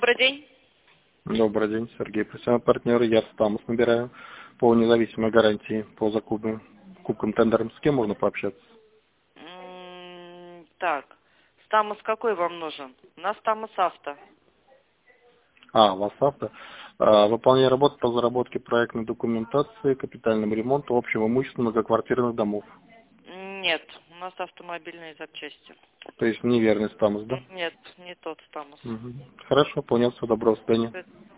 Добрый день. Добрый день, Сергей. Профессиональный партнер. Я Стамус набираю по независимой гарантии по закупкам тендерам. С кем можно пообщаться? Так, Стамус какой вам нужен? У нас Стамус Авто. У вас авто. Выполнение работ по заработке проектной документации, капитальному ремонту, общего имущества многоквартирных домов. Нет, у нас автомобильные запчасти. То есть неверный Стамус, да? Нет, не тот Стамус. Хорошо, понял. Все, доброго свидания.